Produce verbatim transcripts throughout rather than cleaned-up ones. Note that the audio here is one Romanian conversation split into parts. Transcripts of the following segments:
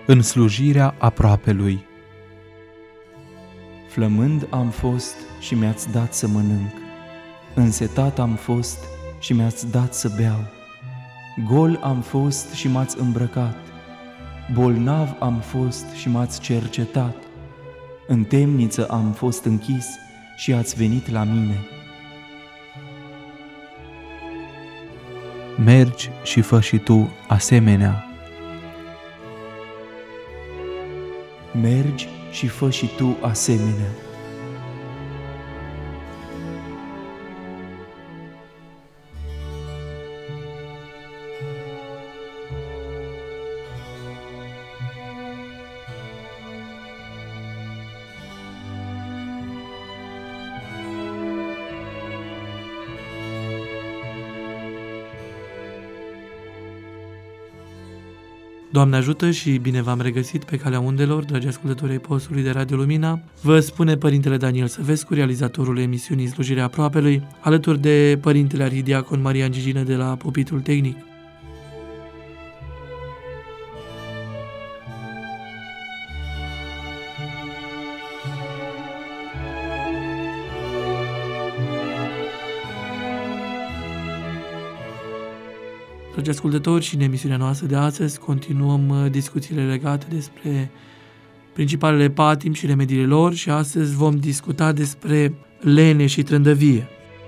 în slujirea aproapelui. Flămând am fost și mi-ați dat să mănânc, însetat am fost și mi-ați dat să beau, gol am fost și m-ați îmbrăcat, bolnav am fost și m-ați cercetat, în temniță am fost închis și ați venit la mine. Mergi și fă și tu asemenea. Mergi și fă și tu asemenea. Doamne ajută și bine v-am regăsit pe calea undelor, dragi ascultători ai postului de Radio Lumina. Vă spune Părintele Daniel Săvescu, realizatorul emisiunii Slujirea Aproapelui, alături de Părintele Arhidiacon Marian Gigină de la pupitrul tehnic. Dragi ascultători, și în emisiunea noastră de astăzi continuăm discuțiile legate despre principalele patimi și remediile lor și astăzi vom discuta despre lene și trândăvie.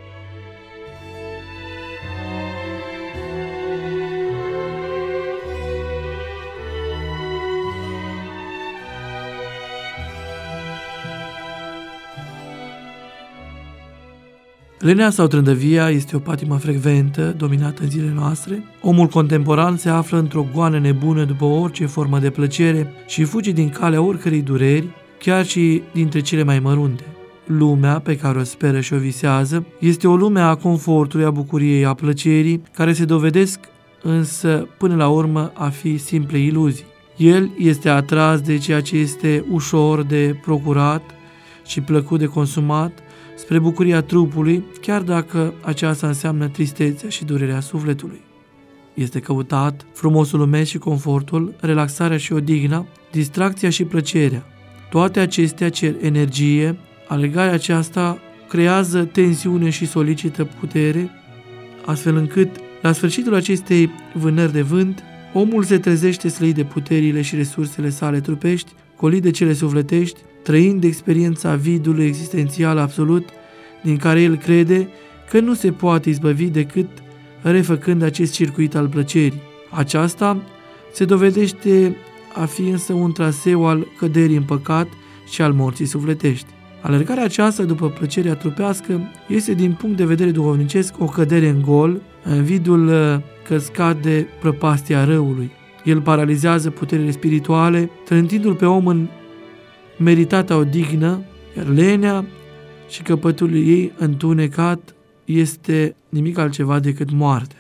Lenea sau trândăvia este o patimă frecventă, dominată în zilele noastre. Omul contemporan se află într-o goană nebună după orice formă de plăcere și fuge din calea oricărei dureri, chiar și dintre cele mai mărunte. Lumea pe care o speră și o visează este o lume a confortului, a bucuriei, a plăcerii, care se dovedesc însă până la urmă a fi simple iluzii. El este atras de ceea ce este ușor de procurat și plăcut de consumat, spre bucuria trupului, chiar dacă aceasta înseamnă tristețea și durerea sufletului. Este căutat frumosul lumesc și confortul, relaxarea și odihna, distracția și plăcerea. Toate acestea cer energie, alegarea aceasta creează tensiune și solicită putere, astfel încât, la sfârșitul acestei vânări de vânt, omul se trezește slăit de puterile și resursele sale trupești, colit de cele sufletești, trăind de experiența vidului existențial absolut, din care el crede că nu se poate izbăvi decât refăcând acest circuit al plăcerii. Aceasta se dovedește a fi însă un traseu al căderii în păcat și al morții sufletești. Alergarea aceasta după plăcerea trupească este din punct de vedere duhovnicesc o cădere în gol, în vidul căscat de prăpastia răului. El paralizează puterile spirituale, trântindu-l pe om în meritata odihnă, iar lenea și căpătul ei întunecat este nimic altceva decât moartea.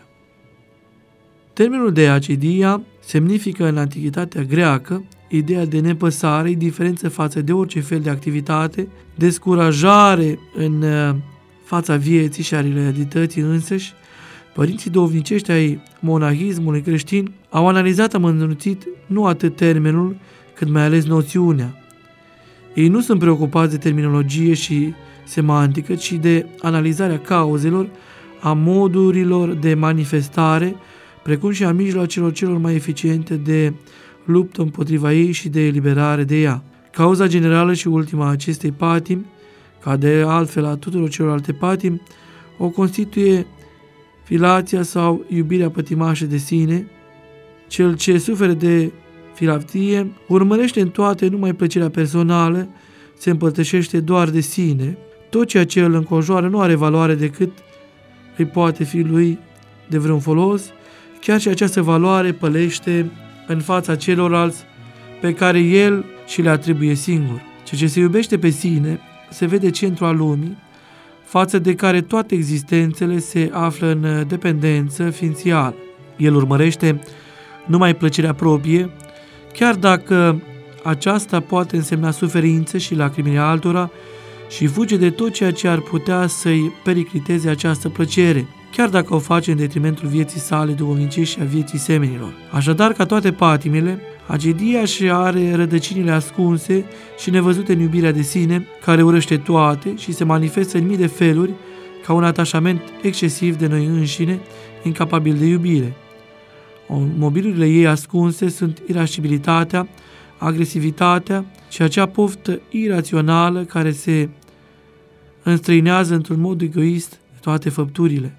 Termenul de acidia semnifică în antichitatea greacă ideea de nepăsare, indiferență față de orice fel de activitate, descurajare în fața vieții și a realității însăși. Părinții duhovnicești ai monahismului creștin au analizat amănunțit nu atât termenul, cât mai ales noțiunea. Ei nu sunt preocupați de terminologie și semantică, ci de analizarea cauzelor, a modurilor de manifestare, precum și a mijloacelor celor mai eficiente de luptă împotriva ei și de eliberare de ea. Cauza generală și ultima a acestei patimi, ca de altfel a tuturor celorlalte patimi, o constituie filația sau iubirea pătimașă de sine. Cel ce suferă de filaftie urmărește în toate numai plăcerea personală, se împărtășește doar de sine, tot ceea ce îl înconjoară nu are valoare decât îi poate fi lui de vreun folos, chiar și această valoare pălește în fața celorlalți pe care el și le atribuie singur. Ceea ce se iubește pe sine se vede centru al lumii, față de care toate existențele se află în dependență ființială. El urmărește numai plăcerea proprie, chiar dacă aceasta poate însemna suferință și lacrimile altora, și fuge de tot ceea ce ar putea să-i pericliteze această plăcere, chiar dacă o face în detrimentul vieții sale duhovnicești și a vieții semenilor. Așadar, ca toate patimile, Acedia și are rădăcinile ascunse și nevăzute în iubirea de sine, care urăște toate și se manifestă în mii de feluri ca un atașament excesiv de noi înșine, incapabil de iubire. Mobilurile ei ascunse sunt irascibilitatea, agresivitatea și acea poftă irațională care se înstrăinează într-un mod egoist de toate făpturile.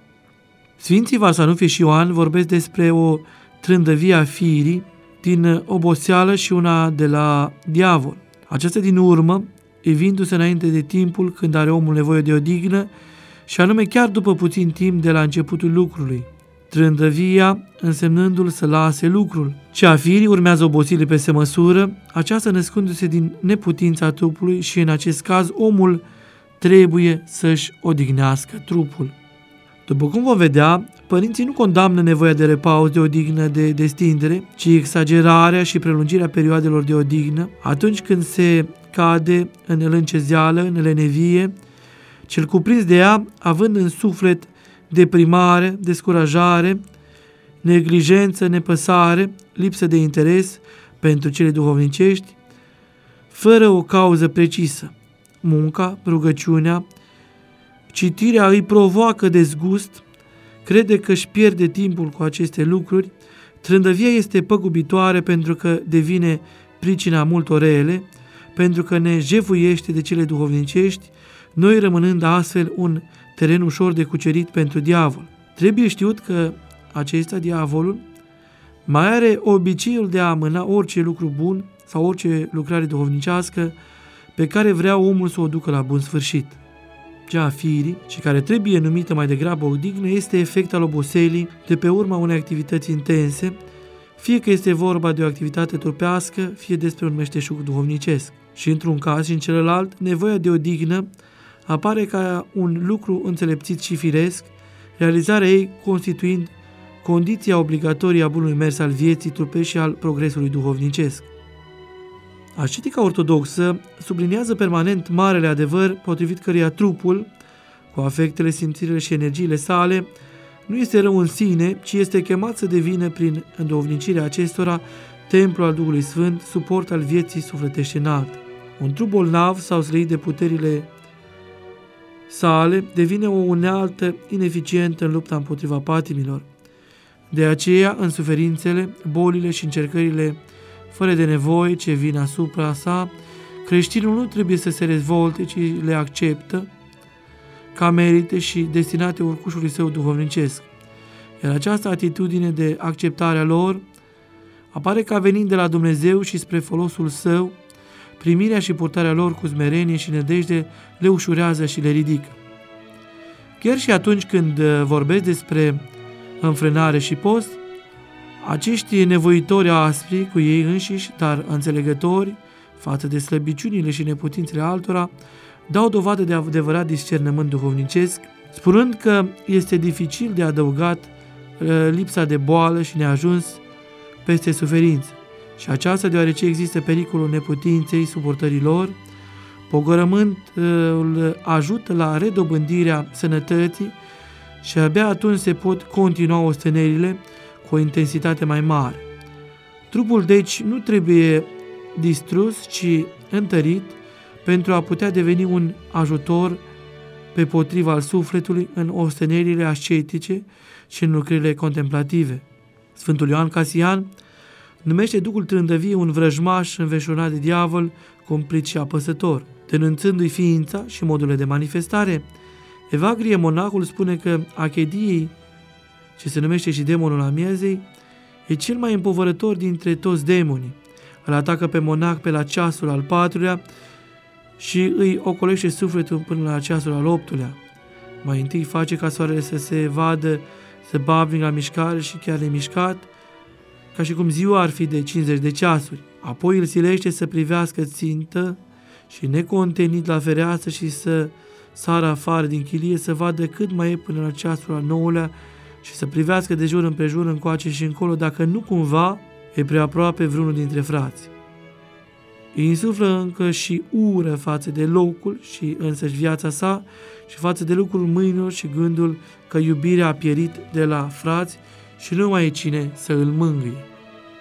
Sfinții Varsanufie și Ioan vorbesc despre o trândăvie a firii din oboseală și una de la diavol. Aceasta din urmă, evindu-se înainte de timpul când are omul nevoie de odihnă și anume chiar după puțin timp de la începutul lucrului. Trândăvia însemnându-l să lase lucrul. Cea a firii urmează obosilii peste măsură, aceasta născându-se din neputința trupului și în acest caz omul trebuie să-și odihnească trupul. După cum vom vedea, părinții nu condamnă nevoia de repaus, de odihnă, de destindere, ci exagerarea și prelungirea perioadelor de odihnă atunci când se cade în lâncezeală, în lenevie, cel cuprins de ea având în suflet deprimare, descurajare, neglijență, nepăsare, lipsă de interes pentru cele duhovnicești, fără o cauză precisă. Munca, rugăciunea, citirea îi provoacă dezgust, crede că își pierde timpul cu aceste lucruri, trândăvia este păgubitoare pentru că devine pricina multor rele, pentru că ne jefuiește de cele duhovnicești, noi rămânând astfel un teren ușor de cucerit pentru diavol. Trebuie știut că acesta, diavolul, mai are obiceiul de a amâna orice lucru bun sau orice lucrare duhovnicească pe care vrea omul să o ducă la bun sfârșit. Cea a firii, și care trebuie numită mai degrabă odihnă, este efect al oboselii de pe urma unei activități intense, fie că este vorba de o activitate trupească, fie despre un meșteșug duhovnicesc. Și într-un caz și în celălalt, nevoia de odihnă apare ca un lucru înțelepțit și firesc, realizarea ei constituind condiția obligatorie a bunului mers al vieții trupești și al progresului duhovnicesc. Ascetica ortodoxă subliniază permanent marele adevăr potrivit căruia trupul, cu afectele, simțirile și energiile sale, nu este rău în sine, ci este chemat să devină prin înduhovnicirea acestora templu al Duhului Sfânt, suport al vieții sufletești înalte. Un trup bolnav sau slăit de puterile sale devine o unealtă ineficientă în lupta împotriva patimilor. De aceea, în suferințele, bolile și încercările fără de nevoie ce vin asupra sa, creștinul nu trebuie să se rezvolte, ci le acceptă ca merite și destinate urcușului său duhovnicesc. Iar această atitudine de acceptare a lor apare ca venind de la Dumnezeu și spre folosul său, primirea și purtarea lor cu smerenie și nădejde le ușurează și le ridică. Chiar și atunci când vorbesc despre înfrânare și post, acești nevoitori aspri cu ei înșiși, dar înțelegători față de slăbiciunile și neputințele altora, dau dovadă de adevărat discernământ duhovnicesc, spunând că este dificil de adăugat lipsa de boală și neajuns peste suferință. Și aceasta deoarece există pericolul neputinței suportării lor, pogorământul ajută la redobândirea sănătății și abia atunci se pot continua ostenerile cu o intensitate mai mare. Trupul deci nu trebuie distrus, ci întărit pentru a putea deveni un ajutor pe potriva al sufletului în ostenerile ascetice și în lucrările contemplative. Sfântul Ioan Casian numește Duhul Trândăviei un vrăjmaș înveșunat de diavol, cumplit și apăsător. Denunțându-i ființa și modurile de manifestare, Evagrie monahul spune că Achediei, ce se numește și demonul amiezei, e cel mai împovărător dintre toți demonii. Îl atacă pe monah pe la ceasul al patrulea și îi ocolește sufletul până la ceasul al optulea. Mai întâi face ca soarele să se vadă zăbavnic la mișcare și chiar nemișcat, ca și cum ziua ar fi de cincizeci de ceasuri. Apoi îl silește să privească țintă și necontenit la fereastră și să sară afară din chilie, să vadă cât mai e până la ceasul al nouălea și să privească de jur împrejur, încoace și încolo, dacă nu cumva e prea aproape vreunul dintre frați. Îi insuflă încă și ură față de locul și însăși viața sa și față de lucrul mâinilor și gândul că iubirea a pierit de la frați și nu mai e cine să îl mângâie.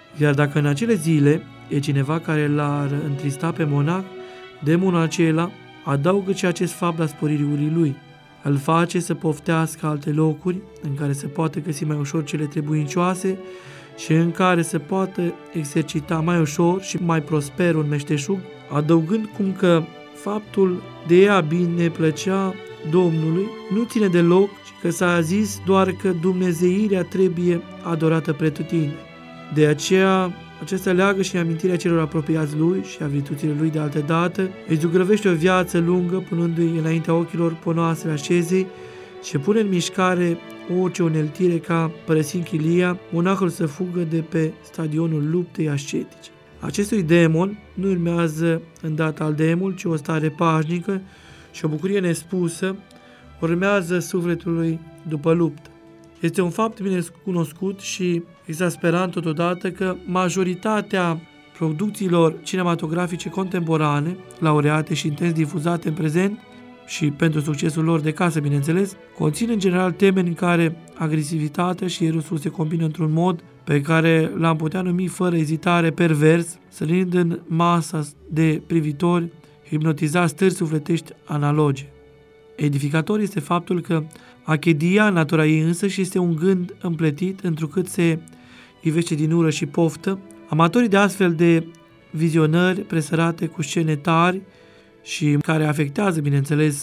Iar dacă în acele zile e cineva care l-ar întrista pe monah, demonul acela adaugă și acest fapt la sporirii urii lui. Îl face să poftească alte locuri în care se poate găsi mai ușor cele trebuincioase și în care se poate exercita mai ușor și mai prosper un meșteșug, adăugând cum că faptul de ea bine plăcea Domnului nu ține deloc, ci că s-a zis doar că dumnezeirea trebuie adorată pretutindeni. De aceea, acesta leagă și amintirea celor apropiați lui și a virtuților lui de altă dată, îi zugrăvește o viață lungă, punându-i înaintea ochilor ponoasele ascezei și pune în mișcare orice uneltire ca, părăsind chilia, monahul să fugă de pe stadionul luptei ascetice. Acestui demon nu urmează îndată al demul, ci o stare pașnică și o bucurie nespusă urmează sufletului după luptă. Este un fapt bine cunoscut și exasperant totodată că majoritatea producțiilor cinematografice contemporane, laureate și intens difuzate în prezent și pentru succesul lor de casă, bineînțeles, conțin în general teme în care agresivitatea și erosul se combină într-un mod pe care l-am putea numi fără ezitare pervers, sărind în masa de privitori hipnotizați stări sufletești analoge. Edificator este faptul că achedia, natura ei însă, și este un gând împletit, întrucât se ivește din ură și poftă. Amatorii de astfel de vizionări presărate cu scene tari și care afectează, bineînțeles,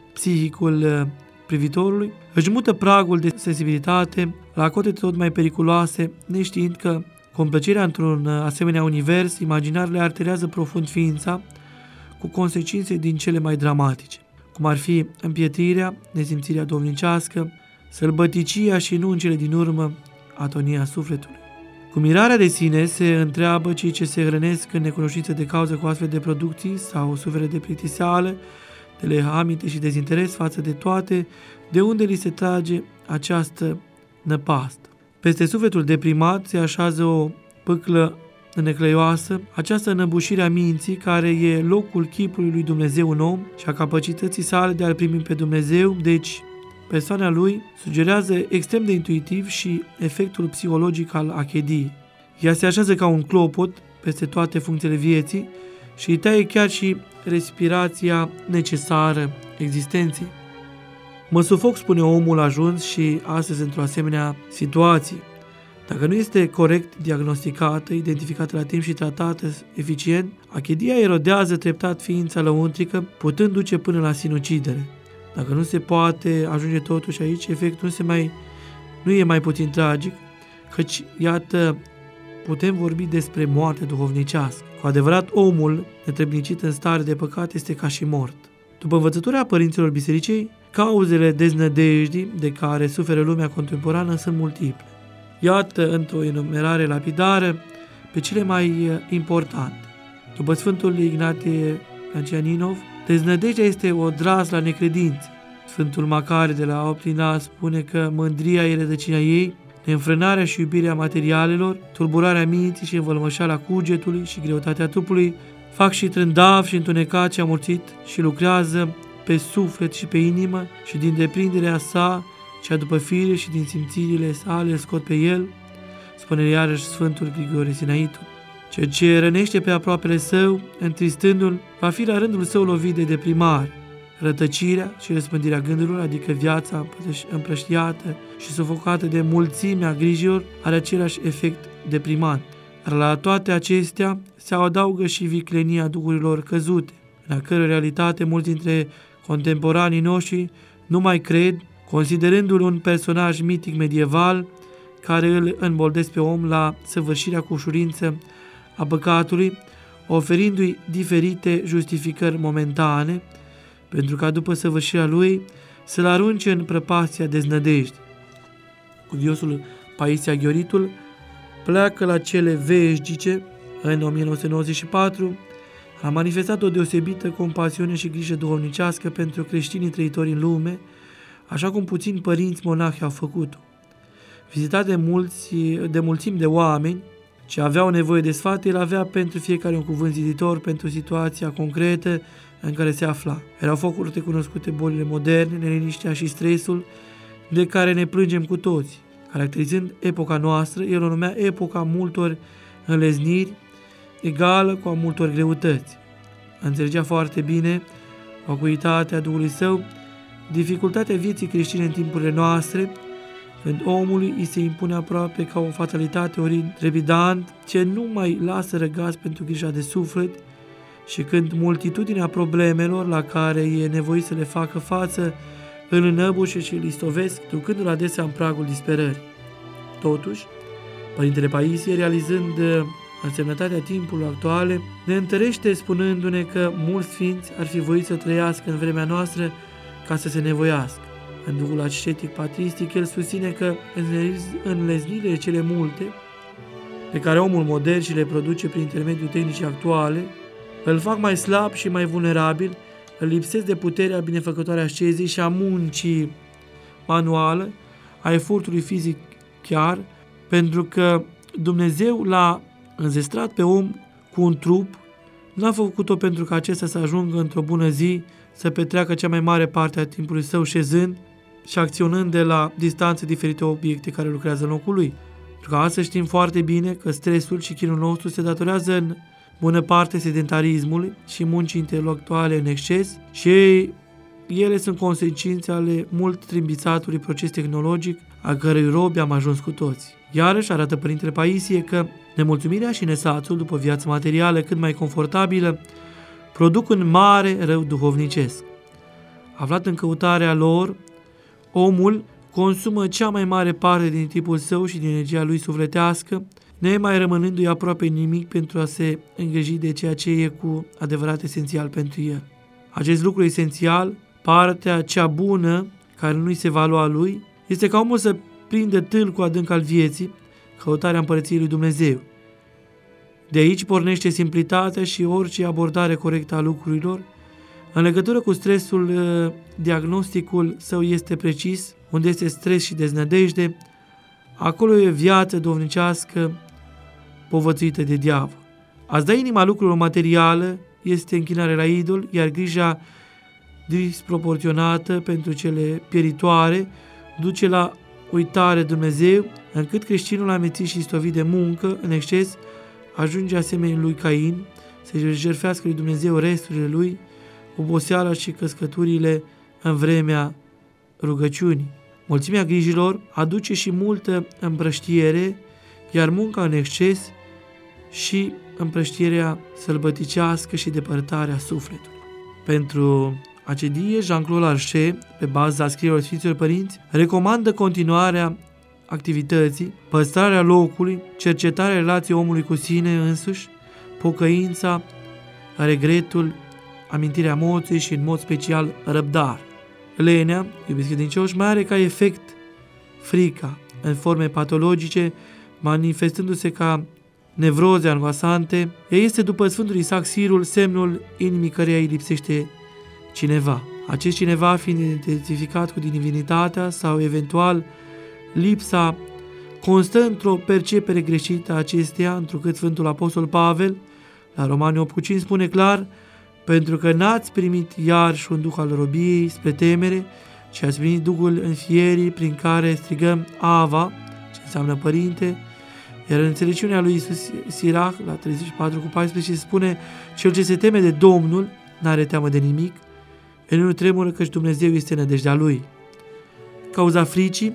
psihicul privitorului, își mută pragul de sensibilitate la cote tot mai periculoase, neștiind că complăcerea într-un asemenea univers imaginar le arterează profund ființa, cu consecințe din cele mai dramatice, cum ar fi împietrirea, nesimțirea domnicească, sălbăticia și nu în cele din urmă atonia sufletului. Cu mirarea de sine se întreabă cei ce se hrănesc în necunoștință de cauză cu astfel de producții sau suferă de plictiseală, de lehamite și dezinteres față de toate, de unde li se trage această năpastă. Peste sufletul deprimat se așează o pâclă necleioasă, această înăbușire a minții care e locul chipului lui Dumnezeu în om și a capacității sale de a-L primi pe Dumnezeu, deci persoana lui sugerează extrem de intuitiv și efectul psihologic al achediei. Ea se așează ca un clopot peste toate funcțiile vieții și îi taie chiar și respirația necesară existenței. Mă sufoc, spune omul ajuns și astăzi într-o asemenea situație. Dacă nu este corect diagnosticată, identificată la timp și tratată eficient, achedia erodează treptat ființa lăuntrică, putând duce până la sinucidere. Dacă nu se poate ajunge totuși aici, efectul nu, se mai, nu e mai puțin tragic, căci, iată, putem vorbi despre moarte duhovnicească. Cu adevărat, omul netrebnicit în stare de păcat este ca și mort. După învățătura părinților bisericii, cauzele deznădejdii de care suferă lumea contemporană sunt multiple. Iată, într-o enumerare lapidară, pe cele mai importante. După Sfântul Ignatie Lancianinov, deznădejdea este o dras la necredință. Sfântul Macare de la Optina spune că mândria e rădăcina ei, neînfrânarea și iubirea materialelor, tulburarea minții și învălmășala cugetului și greutatea trupului fac și trândav și întunecat și amorțit și lucrează pe suflet și pe inimă și din deprinderea sa, cea după fire și din simțirile sale scot pe el, spune iarăși Sfântul Grigore Sinaitul. Ceea ce rănește pe aproapele său, întristându-l, va fi la rândul său lovit de deprimare. Rătăcirea și răspândirea gândurilor, adică viața împrăștiată și sufocată de mulțimea grijilor, are același efect deprimant. Dar la toate acestea se adaugă și viclenia duhurilor căzute, în a căror realitate mulți dintre contemporanii noștri nu mai cred, considerându-l un personaj mitic medieval care îl înboldesc pe om la săvârșirea cu ușurință a păcatului, oferindu-i diferite justificări momentane, pentru ca după săvârșirea lui să-l arunce în prăpastia deznădejdii. Cuviosul Paisia Ghioritul pleacă la cele veșnice. În o mie nouă sute nouăzeci și patru a manifestat o deosebită compasiune și grijă duhovnicească pentru creștinii trăitori în lume, așa cum puțini părinți monahi au făcut-o. Vizitat de, mulți, de mulțimi de oameni ce aveau nevoie de sfat, el avea pentru fiecare un cuvânt ziditor pentru situația concretă în care se afla. Erau focuri recunoscute bolile moderne, neliniștea și stresul de care ne plângem cu toți. Caracterizând epoca noastră, el o numea epoca multor înlezniri egală cu a multor greutăți. Înțelegea foarte bine vacuitatea Duhului Său, dificultatea vieții creștine în timpurile noastre, când omului îi se impune aproape ca o fatalitate ori trepidant, ce nu mai lasă răgaz pentru grija de suflet, și când multitudinea problemelor la care e nevoit să le facă față îl înăbușe și îl istovesc, ducându-l adesea în pragul disperării. Totuși, Părintele Paisie, realizând însemnătatea timpurilor actuale, ne întărește spunându-ne că mulți sfinți ar fi voit să trăiască în vremea noastră ca să se nevoiască. În duhul ascetic patristic, el susține că înleznirile cele multe pe care omul modern și le produce prin intermediul tehnicii actuale îl fac mai slab și mai vulnerabil, îl lipsesc de puterea binefăcătoare a ascezii și a muncii manuală, a efortului fizic chiar, pentru că Dumnezeu l-a înzestrat pe om cu un trup, n-a făcut-o pentru ca acesta să ajungă într-o bună zi să petreacă cea mai mare parte a timpului său șezând și acționând de la distanțe diferite obiecte care lucrează în locul lui. Pentru că astăzi știm foarte bine că stresul și chinul nostru se datorează în bună parte sedentarismului și muncii intelectuale în exces și ele sunt consecințe ale mult trimbițatului proces tehnologic a cărui robi am ajuns cu toți. Iarăși arată Părintele Paisie că nemulțumirea și nesațul după viață materială cât mai confortabilă produc un mare rău duhovnicesc. Aflat în căutarea lor, omul consumă cea mai mare parte din tipul său și din energia lui sufletească, nemai rămânându-i aproape nimic pentru a se îngriji de ceea ce e cu adevărat esențial pentru el. Acest lucru esențial, partea cea bună care nu-i se va lua lui, este ca omul să prindă tâlcul adânc al vieții, căutarea împărăției lui Dumnezeu. De aici pornește simplitatea și orice abordare corectă a lucrurilor. În legătură cu stresul, diagnosticul său este precis, unde este stres și deznădejde, acolo e viață duhovnicească povățuită de diavol. A-ți da inima lucrurilor materială este închinare la idol, iar grija disproporționată pentru cele pieritoare duce la uitare Dumnezeu, încât creștinul amețit și istovit de muncă în exces ajunge asemenea lui Cain să-și jertfească lui Dumnezeu resturile lui, oboseala și căscăturile în vremea rugăciunii. Mulțimea grijilor aduce și multă împrăștiere, iar munca în exces și împrăștierea sălbăticească și depărtarea sufletului. Pentru acedie, Jean-Claude Larcher, pe baza scrierilor Sfinților Părinți, recomandă continuarea activității, păstrarea locului, cercetarea relației omului cu sine însuși, pocăința, regretul, amintirea moții și, în mod special, răbdare. Lenea, iubiți credincioși, mai are ca efect frica, în forme patologice, manifestându-se ca nevroze angoasante. Ea este, după Sfântul Isaac Sirul, semnul inimii căreia îi lipsește cineva. Acest cineva fiind identificat cu divinitatea sau, eventual, lipsa constă într-o percepere greșită a acesteia, întrucât Sfântul Apostol Pavel, la Romani opt cu cinci, spune clar: pentru că n-ați primit iarăși un duh al robiei spre temere, ci ați primit Duhul înfierii, prin care strigăm Ava, ce înseamnă Părinte, iar în înțelepciunea lui Iisus Sirach, la treizeci și patru cu paisprezece, spune: cel ce se teme de Domnul n-are teamă de nimic, el nu tremură căci Dumnezeu este nădejdea lui. Cauza fricii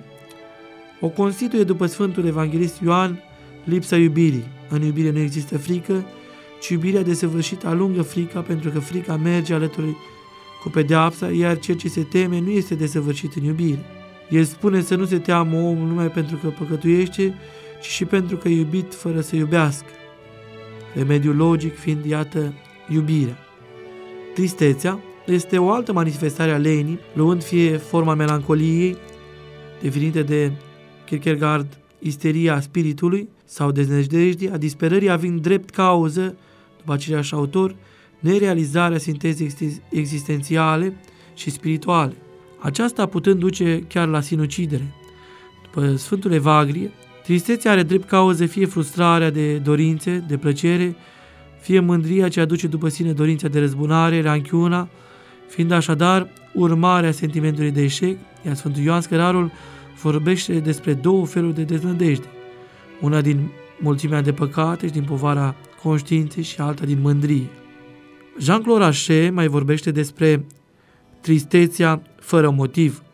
o constituie, după Sfântul Evanghelist Ioan, lipsa iubirii. În iubire nu există frică, ci iubirea desăvârșită alungă frica, pentru că frica merge alături cu pedeapsa, iar cel ce se teme nu este desăvârșit în iubire. El spune să nu se teamă omul numai pentru că păcătuiește, ci și pentru că e iubit fără să iubească. Remediul logic fiind, iată, iubirea. Tristețea este o altă manifestare a lenii, luând fie forma melancoliei, definită de Kierkegaard, isteria spiritului, sau deznădejdii, a disperării având drept cauză, după același autor, nerealizarea sintezei existențiale și spirituale. Aceasta putând duce chiar la sinucidere. După Sfântul Evagrie, tristețea are drept cauză fie frustrarea de dorințe, de plăcere, fie mândria ce aduce după sine dorința de răzbunare, ranchiuna, fiind așadar urmarea sentimentului de eșec, iar Sfântul Ioan Scărarul vorbește despre două feluri de deznădejde. Una din mulțimea de păcate și din povara conștiinței și alta din mândrie. Jean-Claude Hachet mai vorbește despre tristețea fără motiv,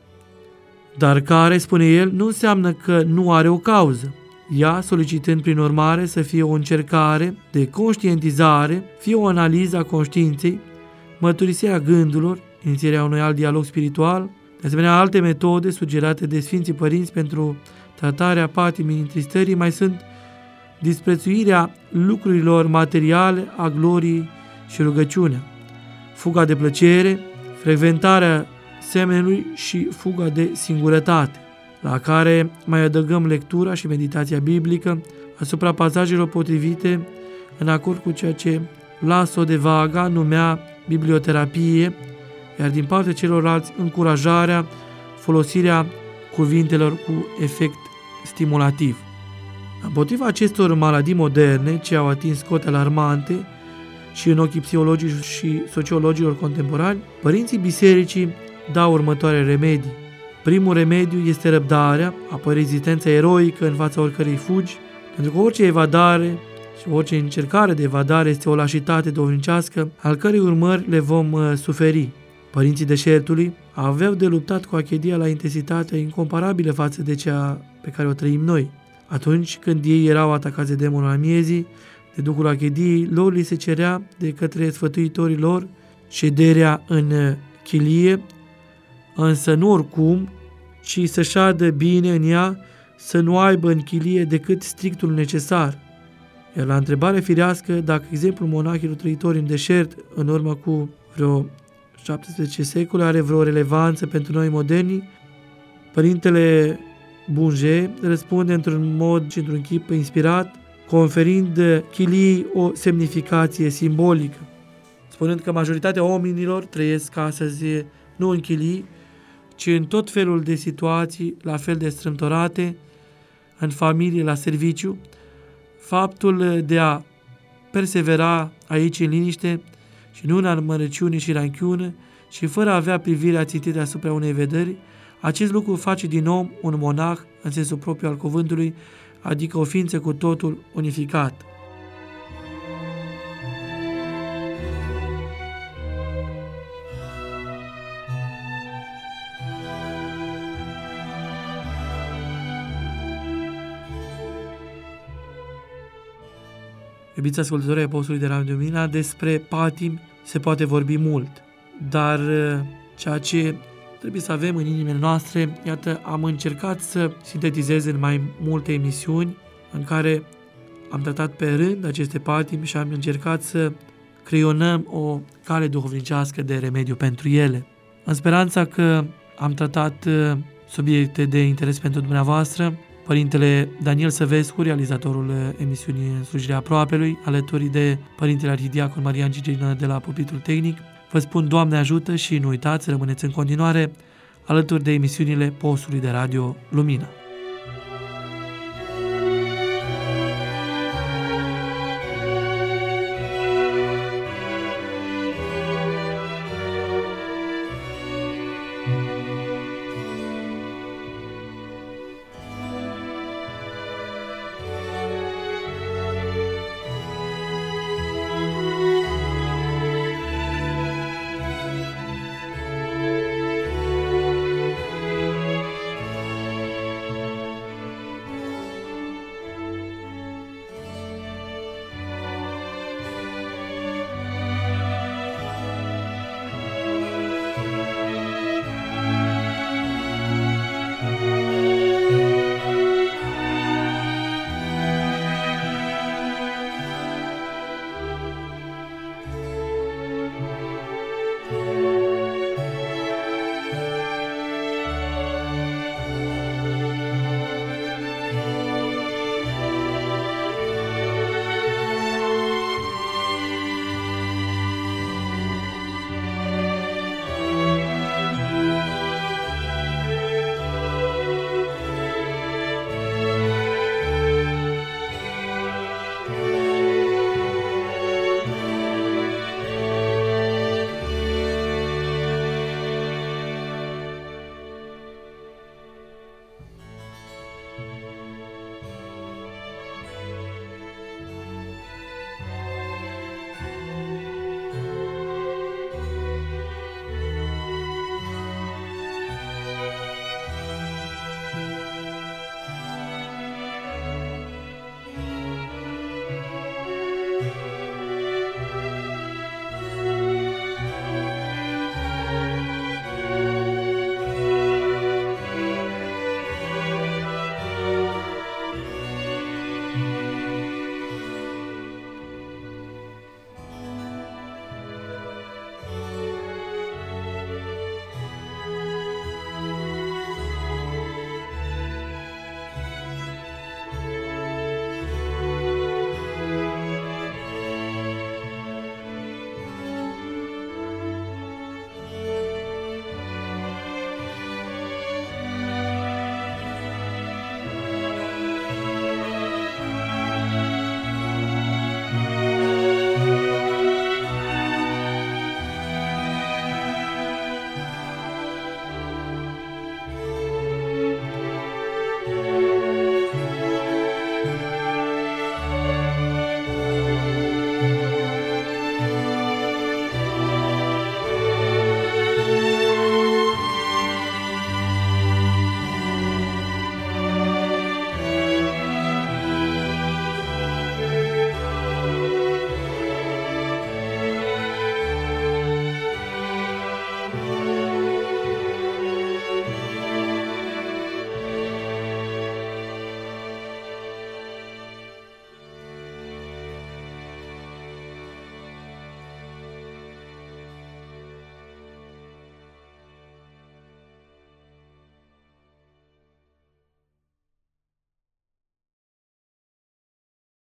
dar care, spune el, nu înseamnă că nu are o cauză. Ea solicitând prin urmare să fie o încercare de conștientizare, fie o analiză a conștiinței, mărturisirea gândurilor, inițierea unui alt dialog spiritual, de asemenea alte metode sugerate de Sfinții Părinți pentru tratarea patimii întristării mai sunt disprețuirea lucrurilor materiale, a gloriei și rugăciunea, fuga de plăcere, frecventarea semenului și fuga de singurătate, la care mai adăugăm lectura și meditația biblică asupra pasajelor potrivite în acord cu ceea ce Lasso de Vaga numea biblioterapie, iar din partea celorlalți încurajarea, folosirea cuvintelor cu efect stimulativ. Împotriva acestor maladii moderne ce au atins cote alarmante și în ochii psihologii și sociologilor contemporani, părinții bisericii dau următoare remedii. Primul remediu este răbdarea, apoi rezistența eroică în fața oricărei fugi, pentru că orice evadare și orice încercare de evadare este o lașitate duhovnicească, al cărei urmări le vom uh, suferi. Părinții deșertului aveau de luptat cu achedia la intensitatea incomparabilă față de cea pe care o trăim noi. Atunci când ei erau atacați de demonul amiezii, de duhul achediei, lor li se cerea de către sfătuitorii lor șederea în chilie, însă nu oricum, ci să șadă bine în ea, să nu aibă în chilie decât strictul necesar. Iar la întrebare firească, dacă exemplul monahilor trăitori în deșert, în urmă cu vreo șaptesprezece secole, are vreo relevanță pentru noi moderni, Părintele Bunge răspunde într-un mod și într-un chip inspirat, conferind chiliei o semnificație simbolică, spunând că majoritatea oamenilor trăiesc astăzi nu în chilii, ci în tot felul de situații la fel de strâmtorate, în familie, la serviciu. Faptul de a persevera aici în liniște și nu în amărăciune și ranchiună și fără a avea privirea țintită asupra unei vederi, acest lucru face din om un monah în sensul propriu al cuvântului, adică o ființă cu totul unificată. Iubiți ascultători ai postului de Radio Lumina, despre patim se poate vorbi mult, dar ceea ce trebuie să avem în inimile noastre, iată, am încercat să sintetizez în mai multe emisiuni în care am tratat pe rând aceste patimi și am încercat să creionăm o cale duhovnicească de remediu pentru ele. În speranța că am tratat subiecte de interes pentru dumneavoastră, Părintele Daniel Săvescu, realizatorul emisiunii În slujirea aproapelui, alături de Părintele Arhidiacon Marian Gigelină de la pupitrul tehnic, vă spun Doamne ajută și nu uitați să rămâneți în continuare alături de emisiunile postului de Radio Lumina.